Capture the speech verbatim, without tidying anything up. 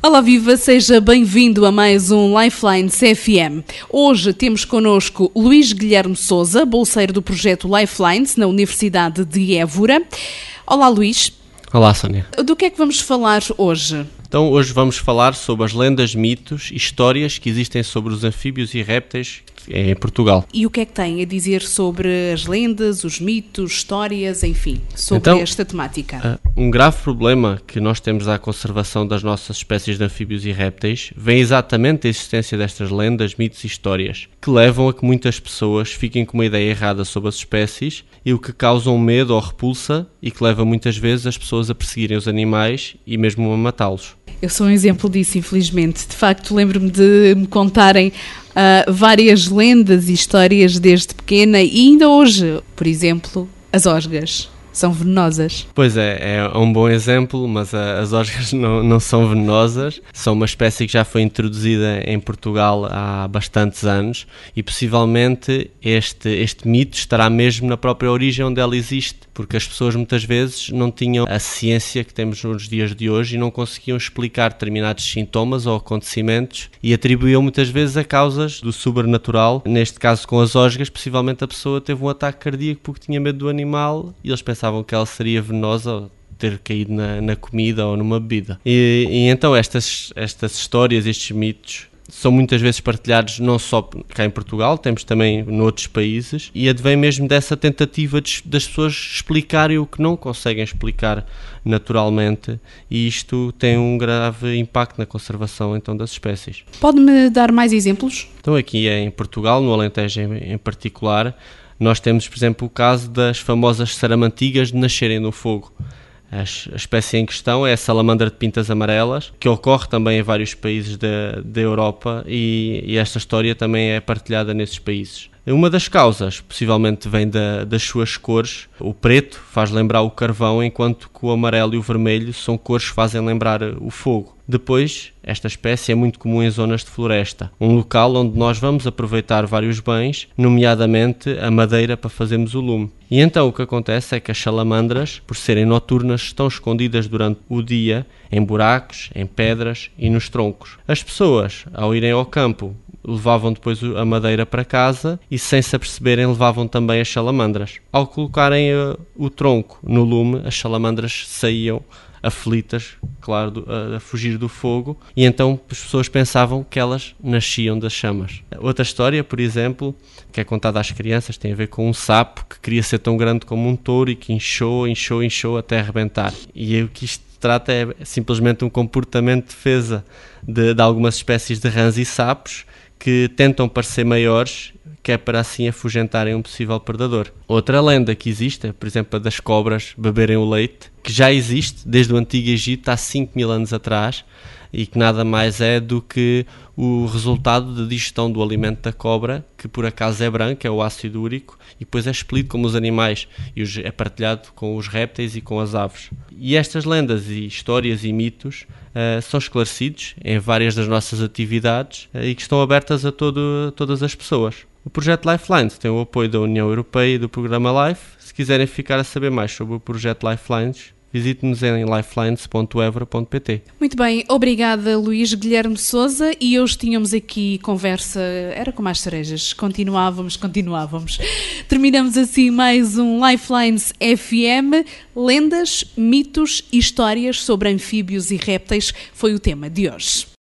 Olá viva, seja bem-vindo a mais um Lifeline C F M. Hoje temos connosco Luís Guilherme Sousa, bolseiro do projeto Lifelines na Universidade de Évora. Olá Luís. Olá Sónia. Do que é que vamos falar hoje? Então hoje vamos falar sobre as lendas, mitos e histórias que existem sobre os anfíbios e répteis em Portugal. E o que é que tem a dizer sobre as lendas, os mitos, histórias, enfim, sobre então, esta temática? Um grave problema que nós temos à conservação das nossas espécies de anfíbios e répteis vem exatamente da existência destas lendas, mitos e histórias, que levam a que muitas pessoas fiquem com uma ideia errada sobre as espécies e o que causam medo ou repulsa e que leva muitas vezes as pessoas a perseguirem os animais e mesmo a matá-los. Eu sou um exemplo disso, infelizmente. De facto, lembro-me de me contarem uh, várias lendas e histórias desde pequena e ainda hoje, por exemplo, as osgas. São venenosas. Pois é, é um bom exemplo, mas a, as osgas não, não são venenosas. São uma espécie que já foi introduzida em Portugal há bastantes anos e possivelmente este, este mito estará mesmo na própria origem onde ela existe, porque as pessoas muitas vezes não tinham a ciência que temos nos dias de hoje e não conseguiam explicar determinados sintomas ou acontecimentos e atribuíam muitas vezes a causas do sobrenatural. Neste caso com as osgas, possivelmente a pessoa teve um ataque cardíaco porque tinha medo do animal e eles pensavam pensavam que ela seria venenosa ou ter caído na, na comida ou numa bebida. E, e então estas, estas histórias, estes mitos, são muitas vezes partilhados não só cá em Portugal, temos também noutros países, e advém mesmo dessa tentativa de, das pessoas explicarem o que não conseguem explicar naturalmente, e isto tem um grave impacto na conservação então das espécies. Pode-me dar mais exemplos? Então aqui em Portugal, no Alentejo em, em particular, nós temos, por exemplo, o caso das famosas saramantigas de nascerem no fogo. A espécie em questão é a salamandra de pintas amarelas, que ocorre também em vários países da, da Europa e, e esta história também é partilhada nesses países. Uma das causas, possivelmente, vem da, das suas cores. O preto faz lembrar o carvão, enquanto que o amarelo e o vermelho são cores que fazem lembrar o fogo. Depois, esta espécie é muito comum em zonas de floresta, um local onde nós vamos aproveitar vários bens, nomeadamente a madeira para fazermos o lume. E então o que acontece é que as salamandras, por serem noturnas, estão escondidas durante o dia em buracos, em pedras e nos troncos. As pessoas, ao irem ao campo, levavam depois a madeira para casa e, sem se aperceberem, levavam também as salamandras. Ao colocarem uh, o tronco no lume, as salamandras saíam aflitas, claro, do, a, a fugir do fogo, e então as pessoas pensavam que elas nasciam das chamas. Outra história, por exemplo, que é contada às crianças, tem a ver com um sapo que queria ser tão grande como um touro e que inchou, inchou, inchou até arrebentar. E o que isto trata é simplesmente um comportamento de defesa de, de algumas espécies de rãs e sapos que tentam parecer maiores, que é para assim afugentarem um possível predador. Outra lenda que existe é, por exemplo, a das cobras beberem o leite, que já existe desde o Antigo Egito, há cinco mil anos atrás, e que nada mais é do que o resultado da digestão do alimento da cobra, que por acaso é branco, é o ácido úrico, e depois é expelido como os animais, e é partilhado com os répteis e com as aves. E estas lendas e histórias e mitos uh, são esclarecidos em várias das nossas atividades uh, e que estão abertas a, todo, a todas as pessoas. O projeto Lifelines tem o apoio da União Europeia e do programa LIFE. Se quiserem ficar a saber mais sobre o projeto Lifelines, visite-nos em lifelines ponto evora ponto pt. Muito bem, obrigada Luís Guilherme Sousa, e hoje tínhamos aqui conversa, era como as cerejas, continuávamos, continuávamos. Terminamos assim mais um Lifelines F M, lendas, mitos e histórias sobre anfíbios e répteis foi o tema de hoje.